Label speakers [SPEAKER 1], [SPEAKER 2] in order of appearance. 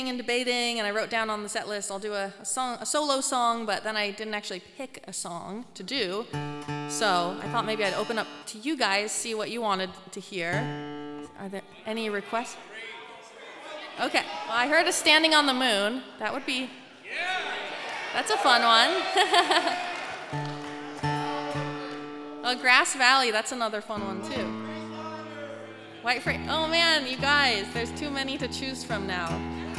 [SPEAKER 1] and debating, and I wrote down on the set list I'll do a solo song, but then I didn't actually pick a song to do. So I thought maybe I'd open up to you guys, see what you wanted to hear. Are there any requests? Okay, well, I heard a Standing on the Moon. That would be, that's a fun one. Oh, Grass Valley, that's another fun one too. White Frame, oh man, you guys, there's too many to choose from now.